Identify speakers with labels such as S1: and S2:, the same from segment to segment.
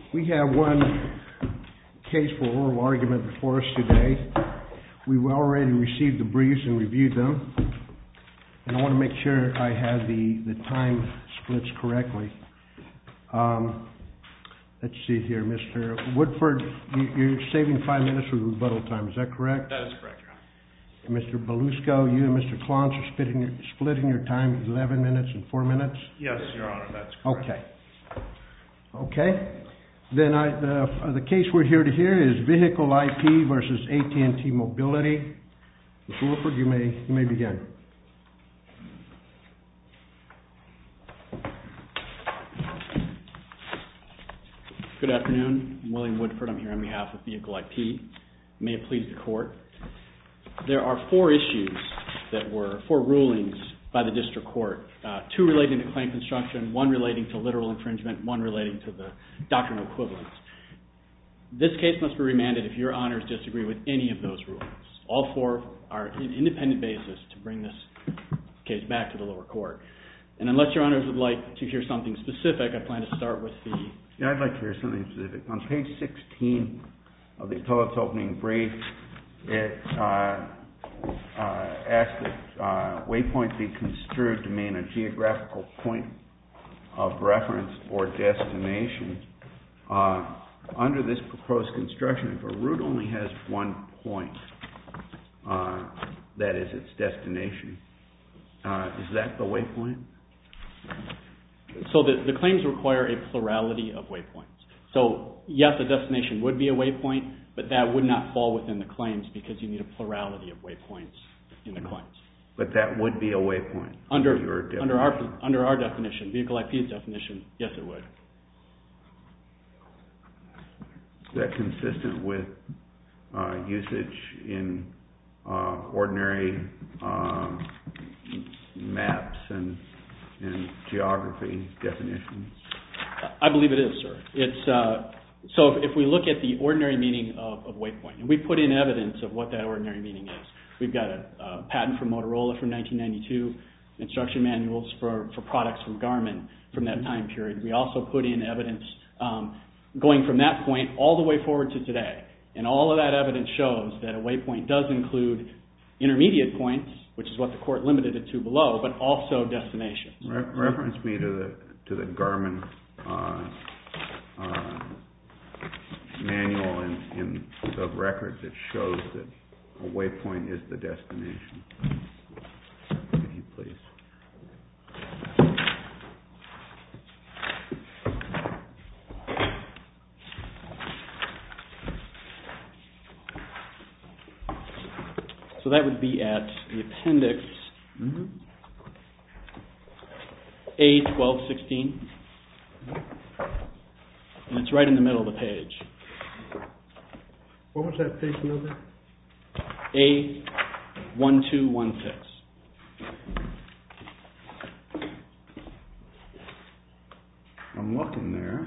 S1: We have one case for oral argument before us today. We've already received the briefs and reviewed them. And I want to make sure I have the time splits correctly. Let's see here, Mr. Woodford, you're saving 5 minutes for rebuttal time, is that correct?
S2: That is correct, Your Honor.
S1: Mr. Belusco, you and Mr. Klontz are splitting your time 11 minutes and 4 minutes?
S2: Yes, Your Honor, that's correct.
S1: Okay. Then the case we're here to hear is Vehicle IP versus AT&T Mobility. Mr. Woodford, you may begin.
S3: Good afternoon. I'm William Woodford. I'm here on behalf of Vehicle IP. May it please the Court. There are four rulings by the District Court, two relating to claim construction, one relating to literal infringement, one relating to the doctrine of equivalence. This case must be remanded if Your Honors disagree with any of those rulings. All four are an independent basis to bring this case back to the lower court. And unless Your Honors would like to hear something specific, I plan to start with the...
S4: Yeah, I'd like to hear something specific. On page 16 of the appellate's opening brief, it asks that waypoint be construed to mean a geographical point of reference or destination. Under this proposed construction, if a route only has one point, that is its destination, is that the waypoint?
S3: So the claims require a plurality of waypoints. So yes, a destination would be a waypoint, but that would not fall within the claims because you need a plurality of waypoints in the claims.
S4: But that would be a waypoint?
S3: Under our definition, Vehicle IP's definition, yes it would.
S4: Is that consistent with usage in ordinary maps and geography definitions?
S3: I believe it is, sir. So if we look at the ordinary meaning of waypoint, and we put in evidence of what that ordinary meaning is. We've got a patent from Motorola from 1992, instruction manuals for products from Garmin from that time period. We also put in evidence going from that point all the way forward to today. And all of that evidence shows that a waypoint does include intermediate points, which is what the court limited it to below, but also destinations.
S4: Reference me to the Garmin manual in the record that shows that a waypoint is the destination. If you please.
S3: So that would be at the appendix A1216. And it's right in the middle of the page.
S1: What was that page number?
S3: A1216.
S4: I'm looking there.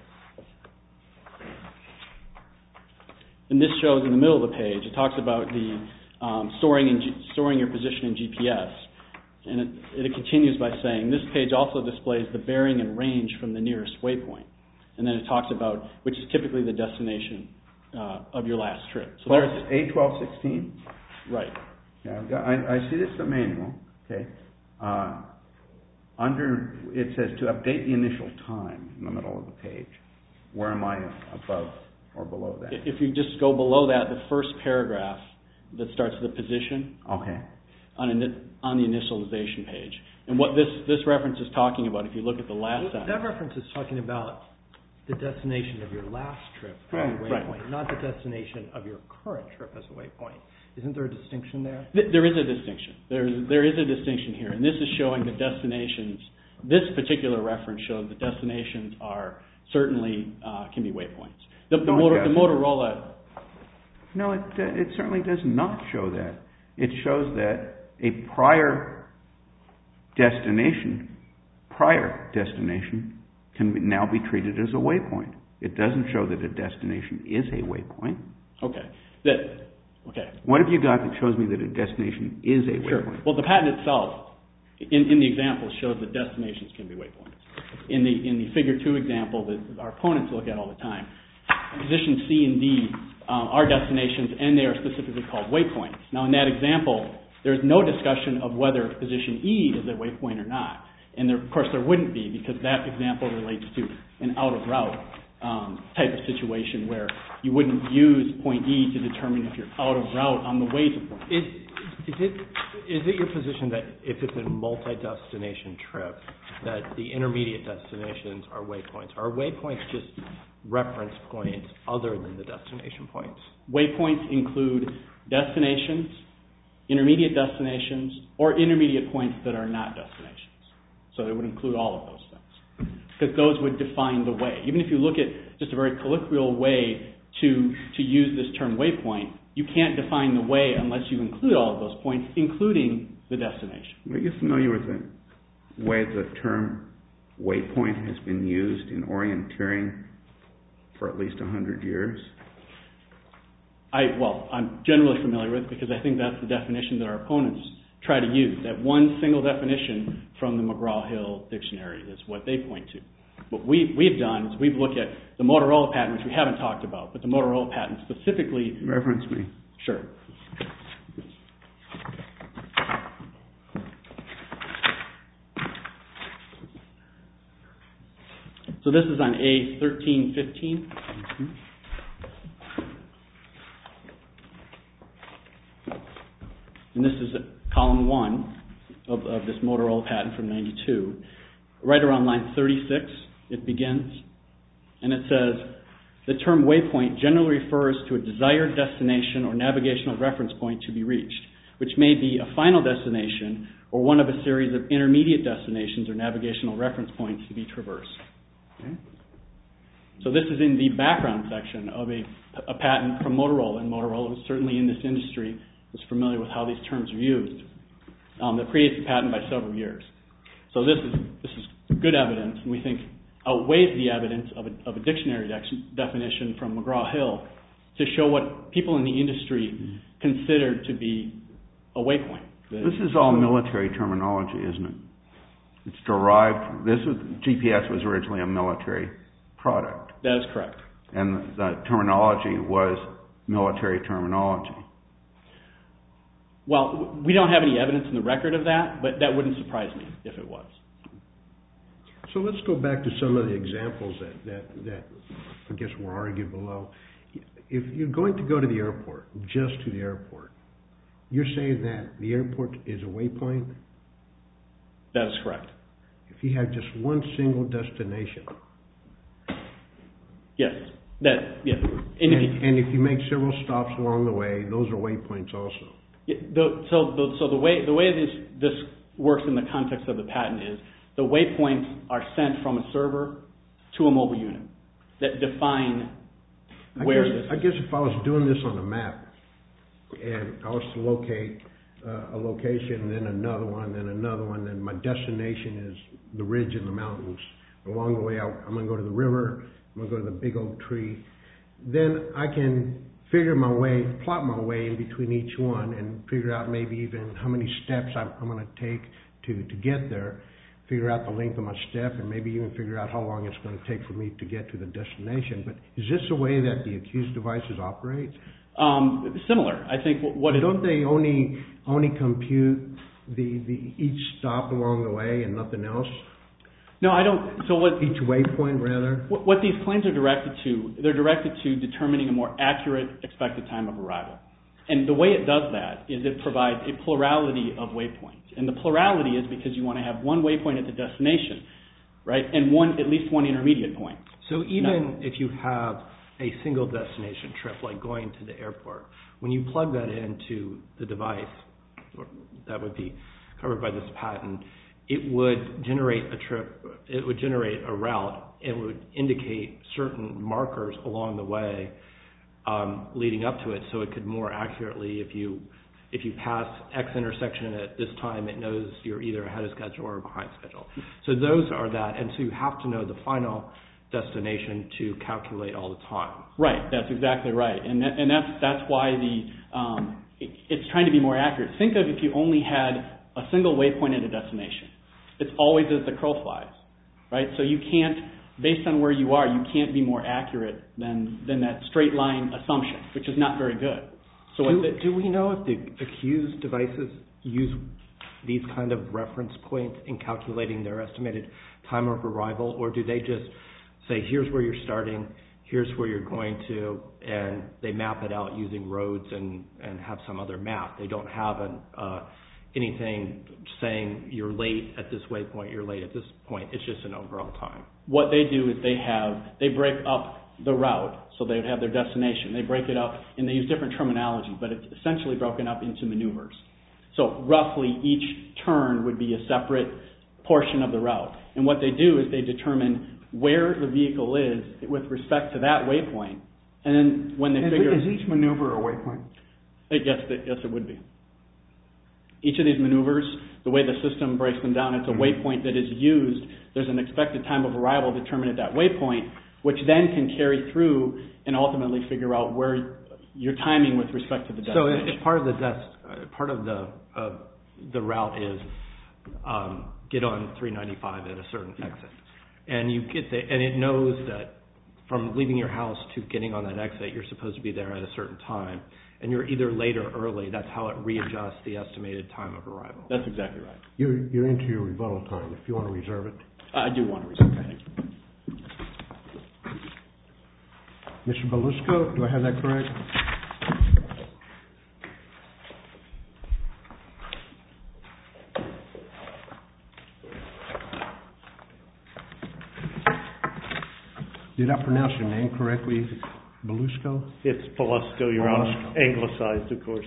S3: And this shows in the middle of the page, it talks about the storing your position in GPS. And it continues by saying, this page also displays the bearing and range from the nearest waypoint. And then it talks about, which is typically the destination of your last trip. So there's
S4: A1216?
S3: Right.
S4: Yeah, I see this in the manual. Okay. It says to update the initial time in the middle of the page. Where am I above or below that?
S3: If you just go below that, the first paragraph that starts the position on the initialization page. And what this reference is talking about, if you look at the last sentence.
S5: That reference is talking about the destination of your last trip as a waypoint, not the destination of your current trip as a waypoint. Isn't there a distinction there?
S3: There is a distinction. There is a distinction here. And this is showing the destinations. This particular reference shows the destinations are certainly can be waypoints. The Motorola...
S4: No, it certainly does not show that. It shows that a prior destination can now be treated as a waypoint. It doesn't show that a destination is a waypoint.
S3: Okay.
S4: What have you got that shows me that a destination is a waypoint?
S3: Well, the patent itself, in the example, shows that destinations can be waypoints. in the figure 2 example that our opponents look at all the time, position C and D are destinations, and they are specifically called waypoints. Now, in that example, there's no discussion of whether position E is a waypoint or not. And of course, there wouldn't be, because that example relates to an out-of-route type of situation where you wouldn't use point E to determine if you're out of route on the way to point E.
S5: Is it your position that if it's a multi-destination trip, that the intermediate destinations are waypoints? Are waypoints just reference points other than the destination points?
S3: Waypoints include destinations, intermediate destinations, or intermediate points that are not destinations. So it would include all of those things, because those would define the way. Even if you look at just a very colloquial way to use this term waypoint, you can't define the way unless you include all of those points, including the destination.
S4: Are you familiar with the way the term waypoint has been used in orienteering for at least 100 years?
S3: I'm generally familiar with it because I think that's the definition that our opponents try to use. That one single definition from the McGraw-Hill dictionary is what they point to. What we've done is we've looked at the Motorola patent, which we haven't talked about, but the Motorola patent specifically...
S4: Reference me.
S3: Sure. So this is on A1315. Mm-hmm. And this is column 1 of this Motorola patent from 92. Right around line 36, it begins, and it says, the term waypoint generally refers to a desired destination or navigational reference point to be reached, which may be a final destination or one of a series of intermediate destinations or navigational reference points to be traversed. Okay. So this is in the background section of a patent from Motorola, and Motorola was certainly in this industry, was familiar with how these terms are used, that predates the patent by several years. So this is good evidence, and we think outweighs the evidence of a dictionary definition from McGraw-Hill to show what people in the industry consider to be a waypoint.
S4: This is all military terminology, isn't it? It's derived. GPS was originally a military product.
S3: That is correct.
S4: And the terminology was military terminology.
S3: Well, we don't have any evidence in the record of that, but that wouldn't surprise me if it was.
S1: So let's go back to some of the examples that I guess were argued below. If you're going to go to the airport, just to the airport, you're saying that the airport is a waypoint?
S3: That is correct.
S1: If you have just one single destination?
S3: Yes. Yes.
S1: And if you make several stops along the way, those are waypoints also?
S3: So the way this works in the context of the patent is the waypoints are sent from a server to a mobile unit that define where this is.
S1: I guess if I was doing this on a map and I was to locate a location, then another one, then my destination is the ridge in the mountains. Along the way, I'm going to go to the river, I'm going to go to the big oak tree. Then I can plot my way in between each one and figure out maybe even how many steps I'm going to take to get there, figure out the length of my step, and maybe even figure out how long it's going to take for me to get to the destination. But is this the way that the accused devices operate?
S3: Similar. I think
S1: don't they only compute each stop along the way and nothing else?
S3: No, I don't. So
S1: each waypoint, rather?
S3: What these claims are directed to, they're directed to determining a more accurate expected time of arrival. And the way it does that is it provides a plurality of waypoints. And the plurality is because you want to have one waypoint at the destination, right, and at least one intermediate point.
S5: So even if you have a single destination trip, like going to the airport, when you plug that into the device that would be covered by this patent, it would generate a trip, it would generate a route, it would indicate certain markers along the way leading up to it, so it could more accurately, if you pass X intersection at this time, it knows you're either ahead of schedule or behind schedule. So those are that, and so you have to know the final destination to calculate all the time.
S3: Right, that's exactly right, and that's why it's trying to be more accurate. Think of if you only had a single waypoint at a destination. It's always as the crow flies, right? So you can't, based on where you are, you can't be more accurate than that straight line assumption, which is not very good. So
S5: do we know if the accused devices use these kind of reference points in calculating their estimated time of arrival, or do they just say, here's where you're starting, here's where you're going to, and they map it out using roads and have some other map? They don't have anything saying you're late at this waypoint, you're late at this point. It's just an overall time.
S3: What they do is they break up the route, so they would have their destination. They break it up, and they use different terminology, but it's essentially broken up into maneuvers. So roughly each turn would be a separate portion of the route. And what they do is they determine where the vehicle is with respect to that waypoint, and then when they figure...
S4: Is each maneuver a waypoint?
S3: Yes, it would be. Each of these maneuvers, the way the system breaks them down, it's a waypoint that is used. There's an expected time of arrival determined at that waypoint, which then can carry through and ultimately figure out where your timing with respect to the destination.
S5: So if part of the route is get on 395 at a certain exit, and you get there, and it knows that from leaving your house to getting on that exit, you're supposed to be there at a certain time, and you're either late or early. That's how it readjusts the estimated time of arrival.
S3: That's exactly right.
S1: You're into your rebuttal time. If you want to reserve it.
S3: I do want to reserve it. Thank you.
S1: Mr. Belusco, do I have that correct? Did I pronounce your name correctly? Belusco?
S2: It's Belusco, Your Honor. Anglicized, of course.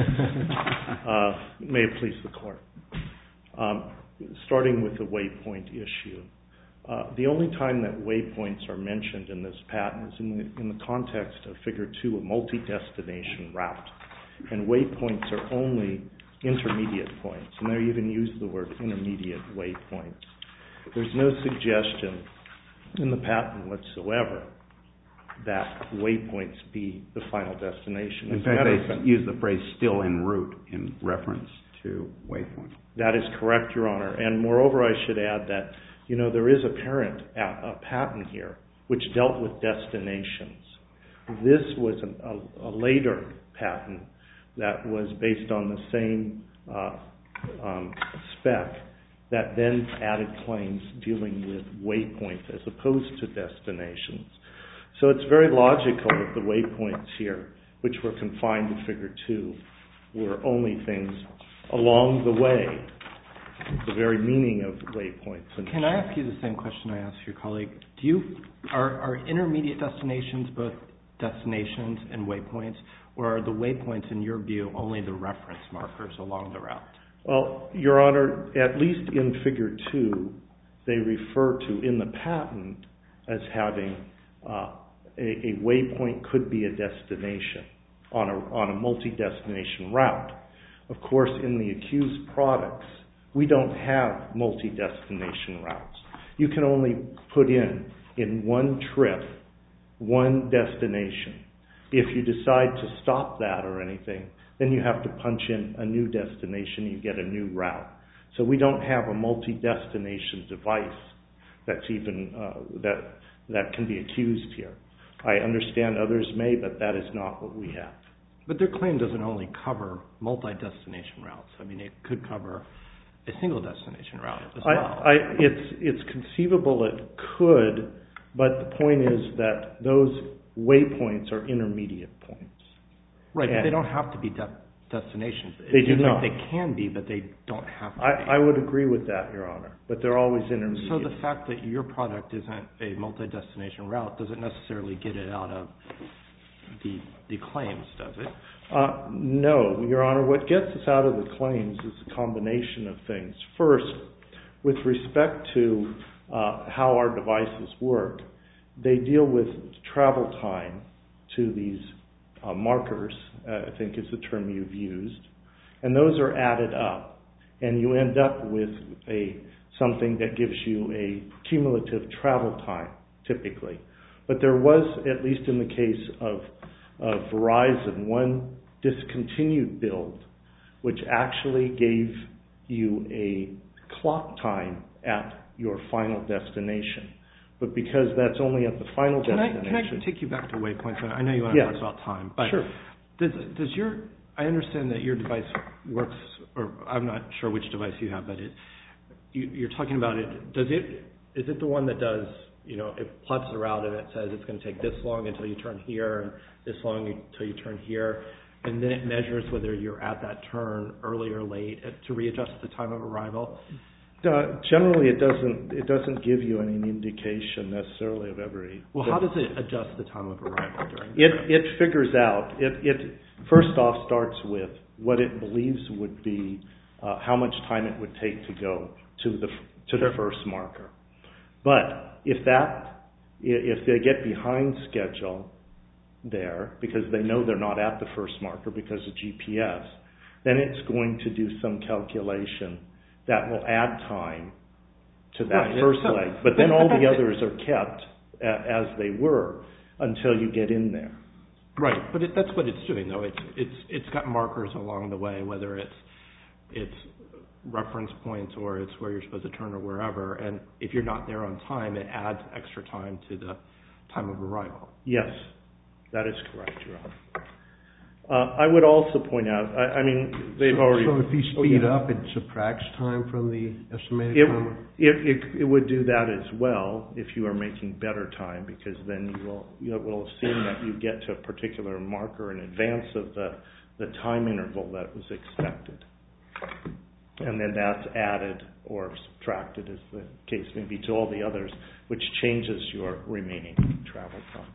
S2: May it please the Court. Starting with the waypoint issue. The only time that waypoints are mentioned in this patent is in the context of Figure 2, a multi-destination route. And waypoints are only intermediate points, and they even use the word intermediate waypoints. There's no suggestion in the patent whatsoever that waypoints be the final destination.
S4: In fact, they use the phrase still en route in reference to waypoint.
S2: That is correct, Your Honor. And moreover, I should add that, there is a patent here which dealt with destinations. This was a later patent that was based on the same spec that then added claims dealing with waypoints as opposed to destinations. So it's very logical that the waypoints here, which were confined to Figure 2, were only things along the way, the very meaning of waypoints.
S5: Can I ask you the same question I asked your colleague? Are intermediate destinations both destinations and waypoints, or are the waypoints, in your view, only the reference markers along the route?
S2: Well, Your Honor, at least in Figure 2, they refer to, in the patent, as having a waypoint could be a destination on a multi-destination route. Of course, in the accused products, we don't have multi-destination routes. You can only put in one trip, one destination. If you decide to stop that or anything, then you have to punch in a new destination, you get a new route. So we don't have a multi-destination device that's even that can be accused here. I understand others may, but that is not what we have.
S5: But their claim doesn't only cover multi-destination routes. I mean, it could cover a single destination route as well.
S2: It's conceivable it could, but the point is that those waypoints are intermediate points.
S5: Right, but they don't have to be destinations.
S2: They do not.
S5: They can be, but they don't have to be.
S2: I would agree with that, Your Honor, but they're always intermediate.
S5: So the fact that your product isn't a multi-destination route doesn't necessarily get it out of the claims, does it?
S2: No, Your Honor. What gets us out of the claims is a combination of things. First, with respect to how our devices work, they deal with travel time to these markers, I think is the term you've used, and those are added up, and you end up with something that gives you a cumulative travel time, typically. But there was, at least in the case of Verizon, one discontinued build which actually gave you a clock time at your final destination. But because that's only at the final destination...
S5: Can I take you back to waypoints? I know you want to talk about time, but
S2: sure.
S5: I understand that your device works, or I'm not sure which device you have, but you're talking about it. Is it the one that does, it plots the route and it says it's going to take this long until you turn here and this long until you turn here, and then it measures whether you're at that turn early or late to readjust the time of arrival?
S2: Generally, it doesn't give you any indication necessarily of every...
S5: Well, how does it adjust the time of arrival during the trip?
S2: It figures out, it first off starts with what it believes would be how much time it would take to go to the first marker. But if they get behind schedule there, because they know they're not at the first marker because of GPS, then it's going to do some calculation that will add time to that first leg. But then all the others are kept as they were until you get in there.
S5: Right, but that's what it's doing, though. It's got markers along the way, whether it's reference points or it's where you're supposed to turn or wherever. And if you're not there on time, it adds extra time to the time of arrival.
S2: Yes, that is correct, Your Honor. I would also point out, they've already...
S1: So if you speed up, it subtracts time from the estimated timer?
S2: It would do that as well if you are making better time, because then you will assume that you get to a particular marker in advance of the time interval that was expected. And then that's added or subtracted, as the case may be, to all the others, which changes your remaining travel time.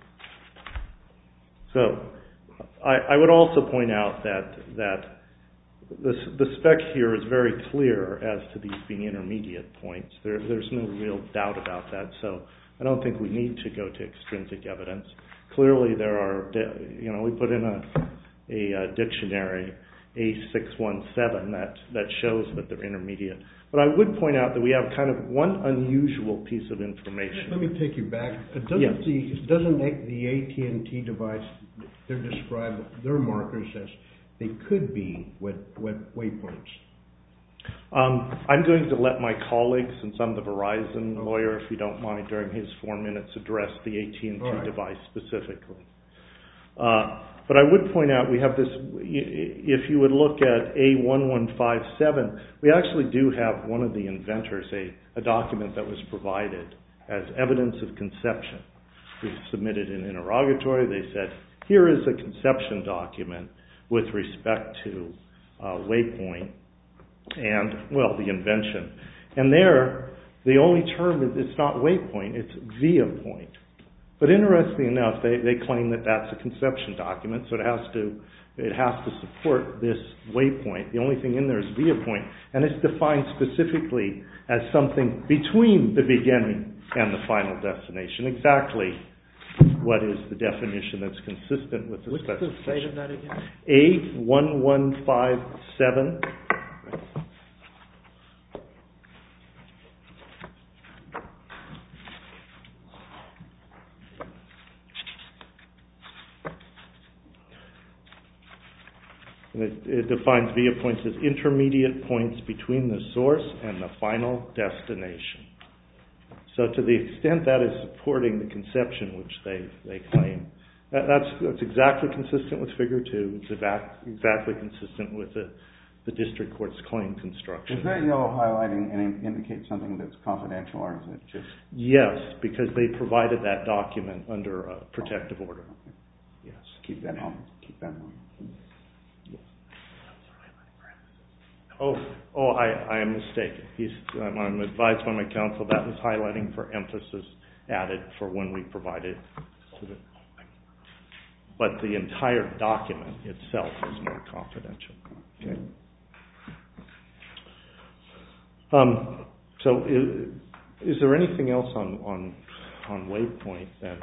S2: So I would also point out that the spec here is very clear as to these being intermediate points. There's no real doubt about that, so I don't think we need to go to extrinsic evidence. Clearly there are, we put in a dictionary, A617, that shows that they're intermediate. But I would point out that we have kind of one unusual piece of information.
S1: Let me take you back. Doesn't the AT&T device, they describe their markers as they could be waypoints?
S2: I'm going to let my colleague, since I'm the Verizon lawyer, if you don't mind, during his 4 minutes, address the AT&T device specifically. But I would point out we have this, if you would look at A1157, we actually do have one of the inventors, a document that was provided as evidence of conception. We submitted an interrogatory. They said, here is a conception document with respect to waypoint and, well, the invention. And there, the only term, it's not waypoint, it's via point. But interestingly enough, they claim that that's a conception document, so it has to support this waypoint. The only thing in there is via point, and it's defined specifically as something between the beginning and the final destination. Exactly what is the definition that's consistent with the specification.
S5: What's the site of that again?
S2: A1157. It defines via points as intermediate points between the source and the final destination. So to the extent that is supporting the conception which they claim, that's exactly consistent with Figure 2. It's exactly consistent with the district court's claim construction.
S4: Does that yellow highlighting indicate something that's confidential, or is it just...
S2: Yes, because they provided that document under a protective order. Yes.
S4: Keep that on.
S2: I am mistaken. I'm advised by my counsel that was highlighting for emphasis added for when we provided it. But the entire document itself is more confidential. Okay. So is there anything else on waypoint then?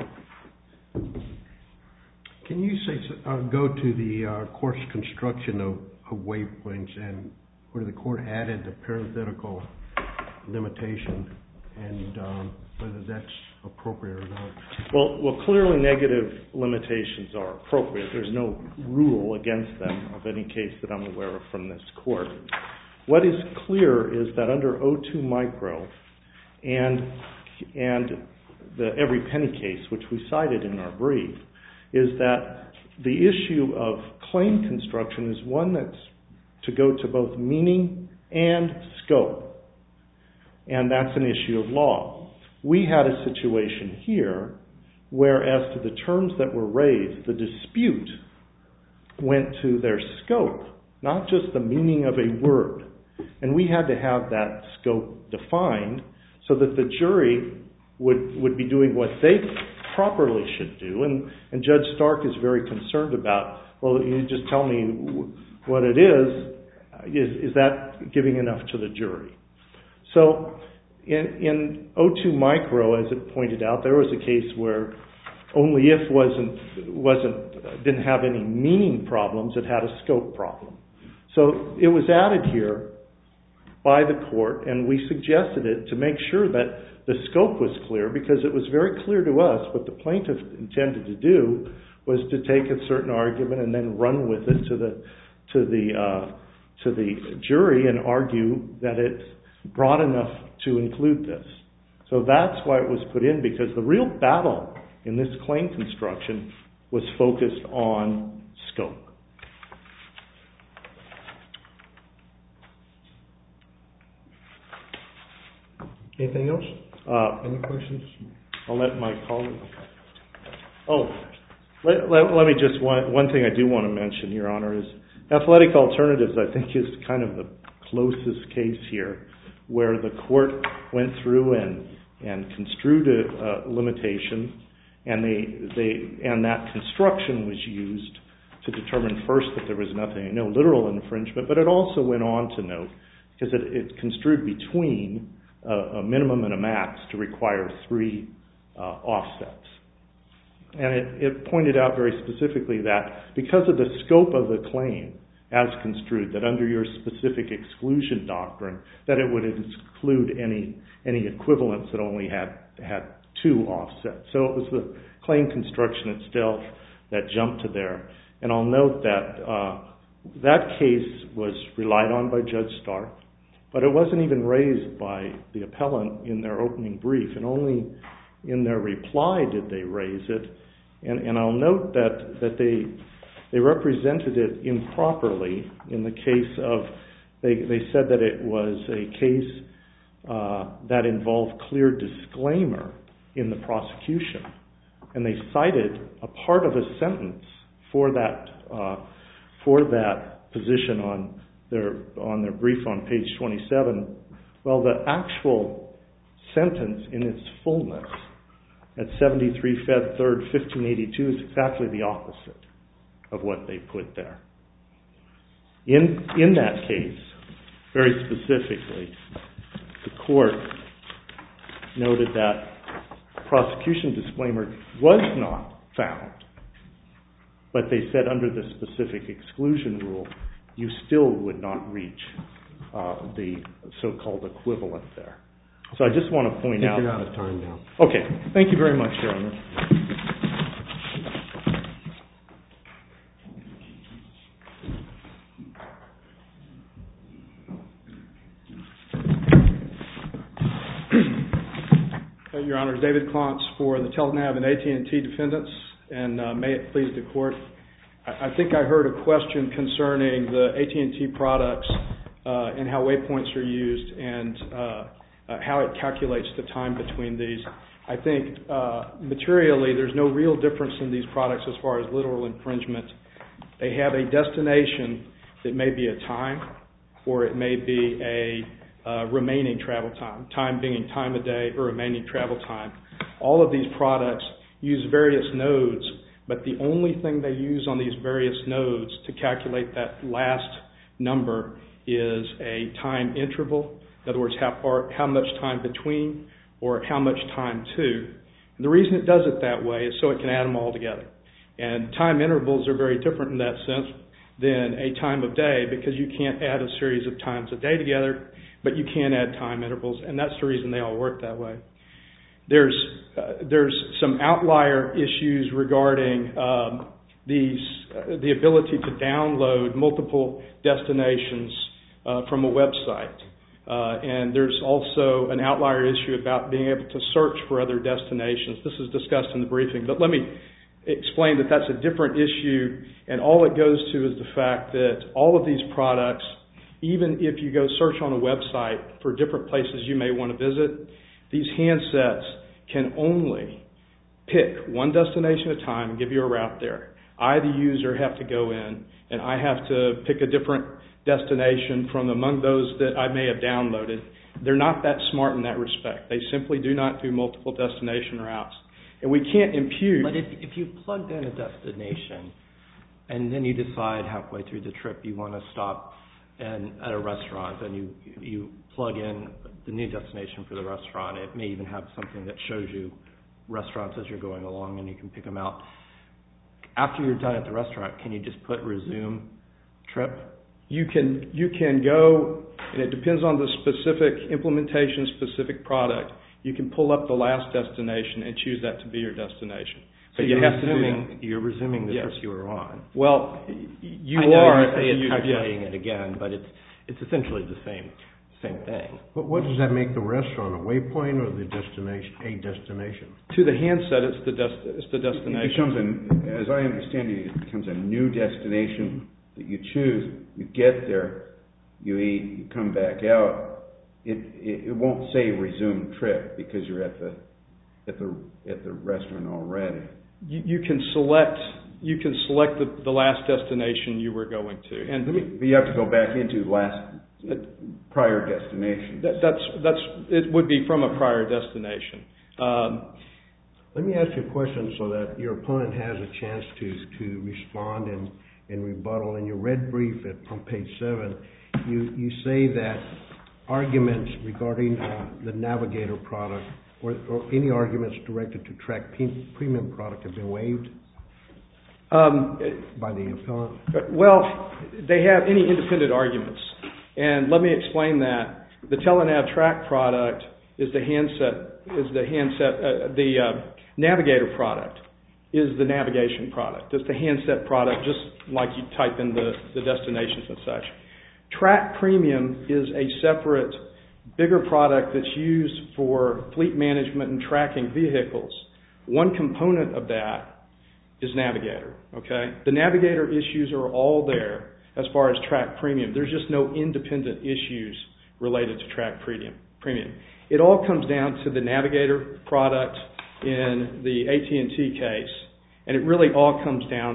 S1: Can you go to the court's construction of waypoints and where the court added the parenthetical limitation and whether that's appropriate or not?
S2: Well, clearly negative limitations are appropriate. There's no rule against them of any case that I'm aware of from this court. What is clear is that under O2 micro and the Every Penny case, which we cited in our brief, is that the issue of claim construction is one that's to go to both meaning and scope, and that's an issue of law. We had a situation here where, as to the terms that were raised, the dispute went to their scope, not just the meaning of a word. And we had to have that scope defined so that the jury would be doing what they properly should do. And Judge Stark is very concerned about, well, you just tell me what it is that giving enough to the jury? So in O2 Micro, as it pointed out, there was a case where only if didn't have any meaning problems, it had a scope problem. So it was added here by the court, and we suggested it to make sure that the scope was clear, because it was very clear to us what the plaintiff intended to do was to take a certain argument and then run with it to the jury and argue that it's broad enough to include this. So that's why it was put in, because the real battle in this claim construction was focused on scope.
S1: Anything else? Any questions?
S2: I'll let my colleague. Oh, let me just, one thing I do want to mention, Your Honor, is Athletic Alternatives, I think, is kind of the closest case here, where the court went through and construed a limitation, and that construction was used to determine first that there was no literal infringement, but it also went on to note, because it construed between a minimum and a max to require 3 offsets. And it pointed out very specifically that because of the scope of the claim as construed, that under your specific exclusion doctrine, that it would exclude any equivalents that only had 2 offsets. So it was the claim construction itself that jumped to there. And I'll note that that case was relied on by Judge Stark, but it wasn't even raised by the appellant in their opening brief, and only in their reply did they raise it. And I'll note that they represented it improperly in the case of, they said that it was a case that involved clear disclaimer in the prosecution. And they cited a part of a sentence for that position on their brief on page 27. Well, the actual sentence in its fullness at 73 Fed 3rd 1582 is exactly the opposite of what they put there. In that case, very specifically, the court noted that prosecution disclaimer was not found, but they said under the specific exclusion rule, you still would not reach the so-called equivalent there. So I just want to point out...
S1: You're out of time now.
S2: Okay. Thank you very much, Your Honor.
S6: Your Honor, David Klontz for the Telenav and AT&T defendants, and may it please the court. I think I heard a question concerning the AT&T products and how waypoints are used and how it calculates the time between these. I think materially there's no real difference in these products as far as literal infringement. They have a destination that may be a time, or it may be a remaining travel time, time being time of day or remaining travel time. All of these products use various nodes, but the only thing they use on these various nodes to calculate that last number is a time interval. In other words, how much time between or how much time to. And the reason it does it that way is so it can add them all together. And time intervals are very different in that sense than a time of day, because you can't add a series of times a day together, but you can add time intervals, and that's the reason they all work that way. There's some outlier issues regarding the ability to download multiple destinations from a website. And there's also an outlier issue about being able to search for other destinations. This is discussed in the briefing, but let me explain that that's a different issue, and all it goes to is the fact that all of these products, even if you go search on a website for different places you may want to visit, these handsets can only pick one destination at a time and give you a route there. I, the user, have to go in, and I have to pick a different destination from among those that I may have downloaded. They're not that smart in that respect. They simply do not do multiple destination routes. And we can't impute...
S5: But if you plugged in a destination and then you decide halfway through the trip you want to stop at a restaurant and you plug in the new destination for the restaurant, it may even have something that shows you restaurants as you're going along and you can pick them out. After you're done at the restaurant, can you just put resume trip?
S6: You can go, and it depends on the specific implementation, specific product. You can pull up the last destination and choose that to be your destination.
S5: So
S6: but
S5: you're resuming the trip you were on.
S6: Well, you
S5: I know
S6: are.
S5: You say it's calculating it again, but it's essentially the same thing.
S1: But what does that make the restaurant? A waypoint or the destination? A destination?
S6: To the handset, it's the destination.
S4: It becomes as I understand it, it becomes a new destination that you choose. You get there, you eat, you come back out. It won't say resume trip because you're at the restaurant already.
S6: You can select the last destination you were going to, and
S4: but you have to go back into prior destination.
S6: It would be from a prior destination.
S1: Let me ask you a question so that your opponent has a chance to respond and rebuttal. In your red brief on page 7, you say that arguments regarding the Navigator product or any arguments directed to Track Premium product have been waived by the appellant?
S6: Well, they have any independent arguments. And let me explain that. The Telenav Track product is the Navigator product is the navigation product. It's the handset product, just like you type in the destinations and such. Track Premium is a separate, bigger product that's used for fleet management and tracking vehicles. One component of that is Navigator. Okay, the Navigator issues are all there as far as Track Premium. There's just no independent issues related to Track Premium. It all comes down to the Navigator product in the AT&T case, and it really all comes down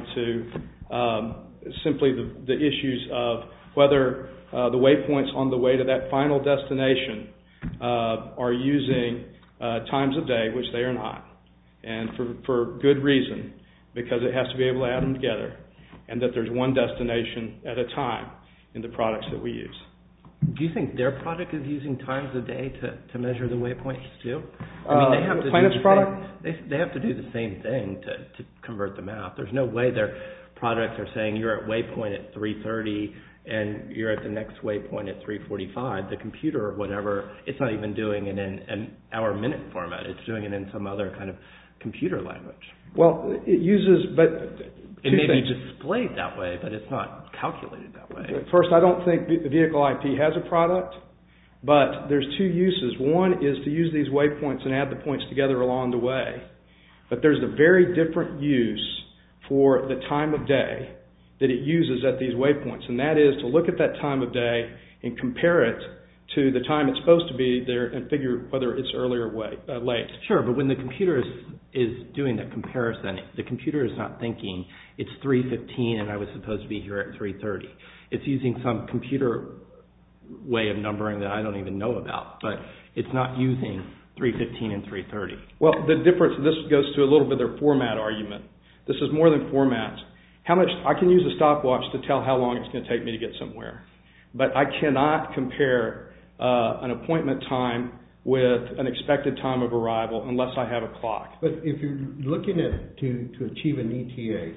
S6: to simply the issues of whether the waypoints on the way to that final destination are using times of day, which they are not, and for good reason, because it has to be able to add them together, and that there's one destination at a time in the products that we use.
S5: Do you think their product is using times a day to measure the waypoints too?
S6: They have to Planet's product?
S5: They have to do the same thing to convert the map. There's no way their products are saying you're at waypoint at 3:30 and you're at the next waypoint at 3:45. The computer or whatever, it's not even doing it in an hour-minute format. It's doing it in some other kind of computer language.
S6: Well, it uses, but
S5: it may be displayed that way, but it's not calculated that way.
S6: First, I don't think the Vehicle IP has a product, but there's two uses. One is to use these waypoints and add the points together along the way, but there's a very different use for the time of day that it uses at these waypoints, and that is to look at that time of day and compare it to the time it's supposed to be there and figure whether it's early or late.
S5: Sure, but when the computer is doing that comparison, the computer is not thinking it's 3:15 and I was supposed to be here at 3:30. It's using some computer way of numbering that I don't even know about, but it's not using 3:15 and 3:30.
S6: Well, the difference, this goes to a little bit of their format argument. This is more than formats. I can use a stopwatch to tell how long it's going to take me to get somewhere, but I cannot compare an appointment time with an expected time of arrival unless I have a clock.
S1: But if you're looking at to achieve an ETA,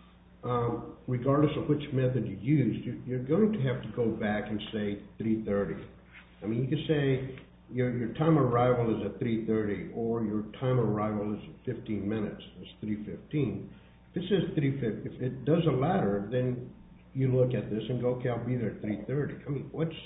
S1: regardless of which method you use, you're going to have to go back and say 3:30. I mean, you can say your time of arrival is at 3:30, or your time of arrival is at 15 minutes. It's 3:15. If it says 3:50, if it does a latter, then you look at this and go, okay, I'll be there at 3:30. I mean,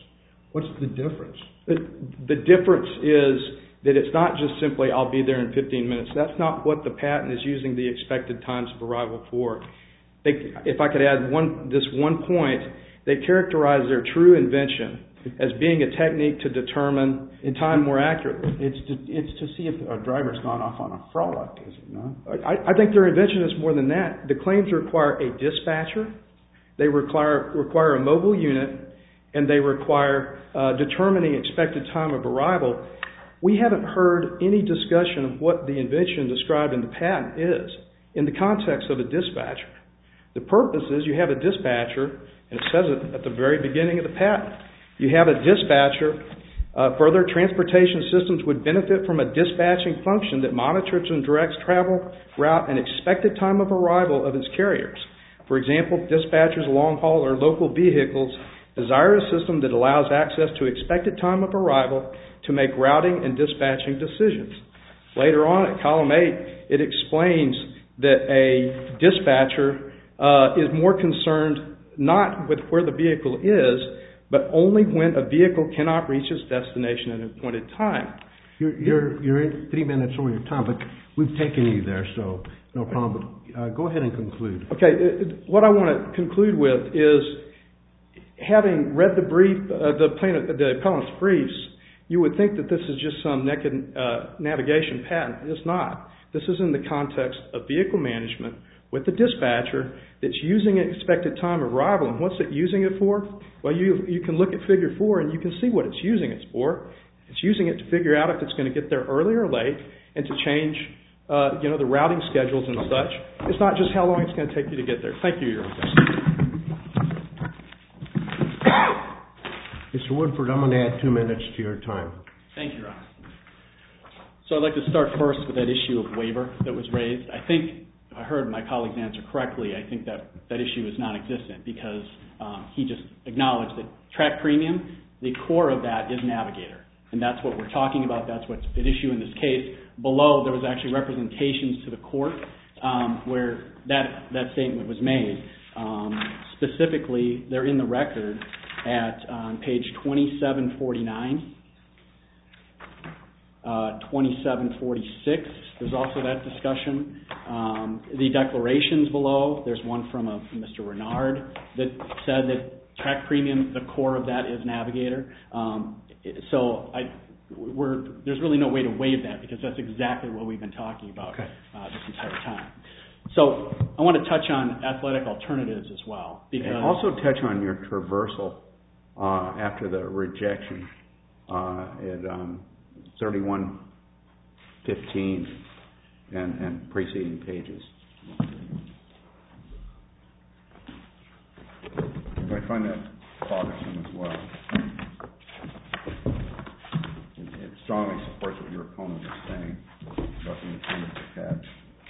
S1: What's the difference?
S6: The difference is that it's not just simply I'll be there in 15 minutes. That's not what the patent is using the expected times of arrival for. If I could add this one point, they characterize their true invention as being a technique to determine time more accurately.
S4: It's to see if a driver's gone off on a frolic, is it not?
S6: I think their invention is more than that. The claims require a dispatcher, they require a mobile unit, and they require determining expected time of arrival. We haven't heard any discussion of what the invention described in the patent is in the context of a dispatcher. The purpose is you have a dispatcher, and it says it at the very beginning of the patent. You have a dispatcher. Further, transportation systems would benefit from a dispatching function that monitors and directs travel, route, and expected time of arrival of its carriers. For example, dispatchers, long-haul, or local vehicles desire a system that allows access to expected time of arrival to make routing and dispatching decisions. Later on at column 8, it explains that a dispatcher is more concerned not with where the vehicle is, but only when a vehicle cannot reach its destination at an appointed time.
S1: You're in 3 minutes over your time, but we've taken you there, so no problem. But go ahead and conclude.
S6: Okay, what I want to conclude with is, having read the brief, the appellant's briefs, you would think that this is just some naked navigation patent. It's not. This is in the context of vehicle management with the dispatcher that's using an expected time of arrival. And what's it using it for? Well, you can look at figure 4 and you can see what it's using it for. It's using it to figure out if it's going to get there early or late and to change the routing schedules and such. It's not just how long it's going to take you to get there. Thank you, Your Honor.
S1: Mr. Woodford, I'm going to add 2 minutes to your time.
S3: Thank you, Your Honor. So I'd like to start first with that issue of waiver that was raised. I think, if I heard my colleague's answer correctly, I think that issue is non-existent because he just acknowledged that track premium, the core of that is Navigator. And that's what we're talking about. That's what's at issue in this case. Below, there was actually representations to the court where that statement was made. Specifically, they're in the record at page 2749, 2746. There's also that discussion. The declarations below, there's one from Mr. Renard that said that track premium, the core of that is Navigator. So there's really no way to waive that because that's exactly what we've been talking about this entire time. So I want to touch on athletic alternatives as well.
S4: And also touch on your traversal after the rejection at 3115 and preceding pages. I find that bothersome as well. It strongly supports what your opponent is saying about the intended attach.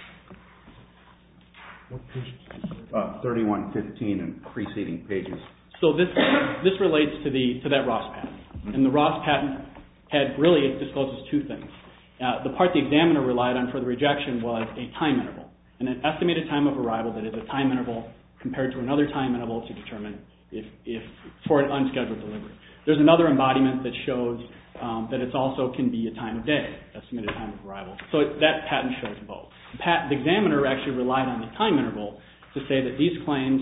S4: 3115 and preceding pages.
S3: So this relates to that Ross patent. And the Ross patent it discloses two things. The part the examiner relied on for the rejection was a time interval, and an estimated time of arrival that is a time interval compared to another time interval to determine if for an unscheduled delivery. There's another embodiment that shows that it also can be a time of day, estimated time of arrival. So that patent shows both. The examiner actually relied on the time interval to say that these claims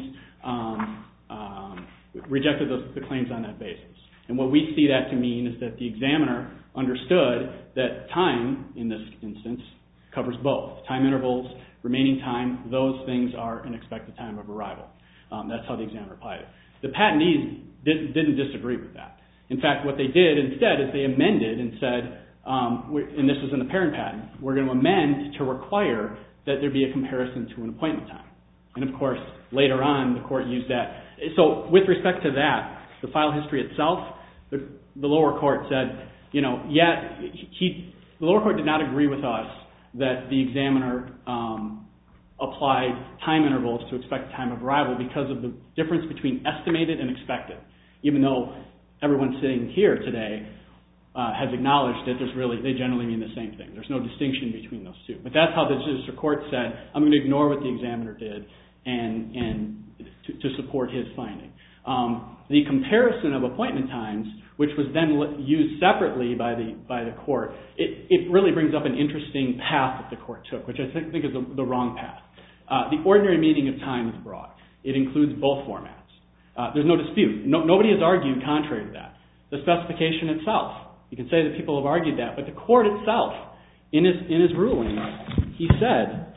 S3: rejected the claims on that basis. And what we see that to mean is that the examiner understood that time, in this instance, covers both. Time intervals, remaining time, those things are an expected time of arrival. That's how the examiner applied it. The patentees didn't disagree with that. In fact, what they did instead is they amended and said, and this was in the parent patent, we're going to amend to require that there be a comparison to an appointment time. And of course, later on, the court used that. So with respect to that, the file history itself, the lower court said, the lower court did not agree with us that the examiner applied time intervals to expected time of arrival because of the difference between estimated and expected, even though everyone sitting here today has acknowledged that they generally mean the same thing. There's no distinction between those two. But that's how the district court said, I'm going to ignore what the examiner did and to support his finding. The comparison of appointment times which was then used separately by the court, it really brings up an interesting path that the court took, which I think is the wrong path. The ordinary meaning of time is broad. It includes both formats. There's no dispute. Nobody has argued contrary to that. The specification itself, you can say that people have argued that, but the court itself, in his ruling, he said,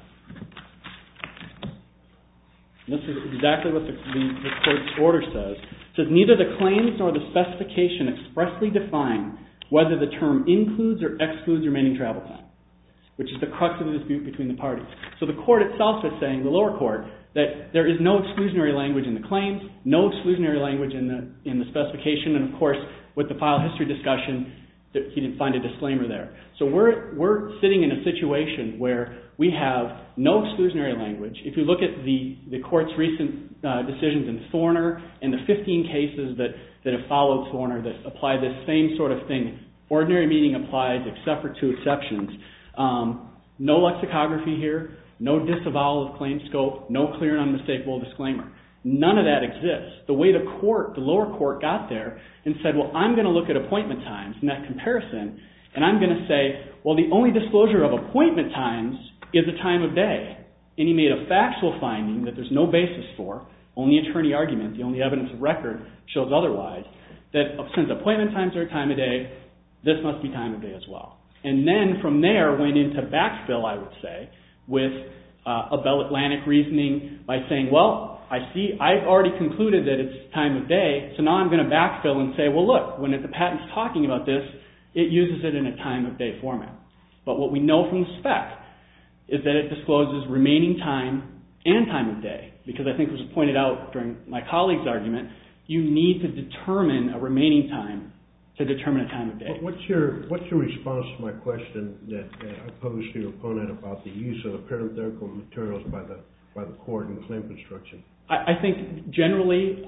S3: and this is exactly what the court's order says, it says, neither the claims nor the specification expressly define whether the term includes or excludes remaining travel time, which is the crux of the dispute between the parties. So the court itself is saying, the lower court, that there is no exclusionary language in the claims, no exclusionary language in the specification, and of course, with the file history discussion, he didn't find a disclaimer there. So we're sitting in a situation where we have no exclusionary language. If you look at the court's recent decisions in Thorner and the 15 cases that have followed Thorner that apply this same sort of thing, ordinary meaning applies except for two exceptions. No lexicography here, no disavowal of claim scope, no clear and unmistakable disclaimer. None of that exists. The way the lower court got there and said, well, I'm going to look at appointment times in that comparison, and I'm going to say, well, the only disclosure of appointment times is the time of day. And he made a factual finding that there's no basis for, only attorney argument, the only evidence of record shows otherwise, that since appointment times are time of day, this must be time of day as well. And then from there went into backfill, I would say, with a Bell Atlantic reasoning by saying, well, I've already concluded that it's time of day, so now I'm going to backfill and say, well, look, when the patent's talking about this, it uses it in a time of day format. But what we know from the spec is that it discloses remaining time and time of day, because I think it was pointed out during my colleague's argument, you need to determine a remaining time to determine a time of day.
S1: What's your response to my question that I posed to your opponent about the use of parenthetical materials by the court in claim construction?
S3: I think generally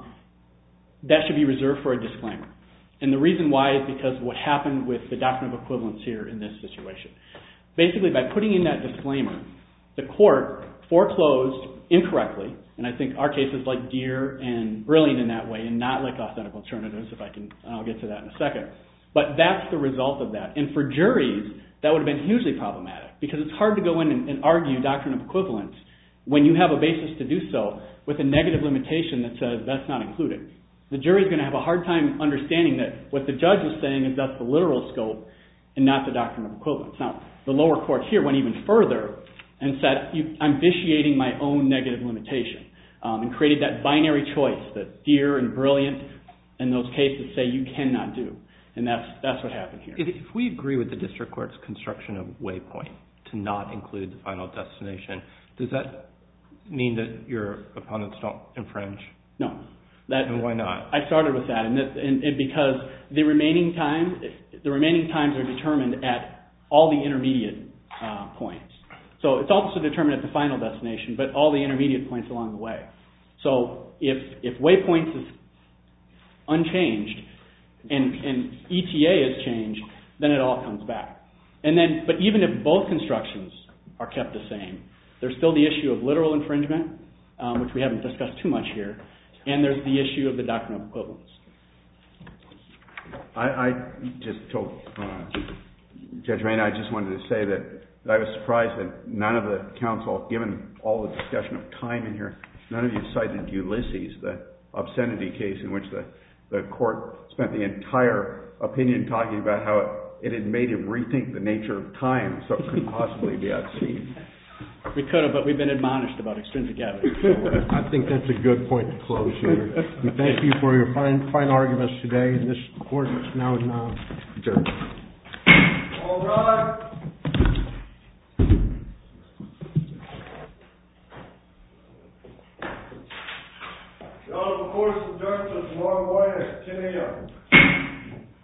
S3: that should be reserved for a disclaimer. And the reason why is because of what happened with the doctrine of equivalence here in this situation. Basically, by putting in that disclaimer, the court foreclosed incorrectly, and I think our case is like Deere and Brilliant in that way, and not like Authentic Alternatives, I'll get to that in a second. But that's the result of that. And for juries, that would have been hugely problematic, because it's hard to go in and argue doctrine of equivalence when you have a basis to do so with a negative limitation that says that's not included. The jury's going to have a hard time understanding that what the judge is saying is that's the literal scope and not the doctrine of equivalence. Now, the lower court here went even further and said, I'm vitiating my own negative limitation, and created that binary choice that Deere and Brilliant in those cases say you cannot do. And that's what happened here.
S5: If we agree with the district court's construction of waypoint to not include the final destination, does that mean that your opponents don't infringe?
S3: No.
S5: And why not?
S3: I started with that, and because the remaining times are determined at all the intermediate points. So it's also determined at the final destination, but all the intermediate points along the way. So if waypoints is unchanged and ETA is changed, then it all comes back. But even if both constructions are kept the same, there's still the issue of literal infringement, which we haven't discussed too much here, and there's the issue of the doctrine of equivalence.
S4: I just told Judge Rayner, I just wanted to say that I was surprised that none of the counsel, given all the discussion of time in here, none of you cited Ulysses, the obscenity case in which the court spent the entire opinion talking about how it had made him rethink the nature of time so it couldn't possibly be obscene.
S3: We could have, but we've been admonished about extrinsic evidence.
S1: I think that's a good point to close here. We thank you for your fine arguments today, and this court is now adjourned.
S7: All rise. The Honorable Court is adjourned until tomorrow morning at 10 a.m.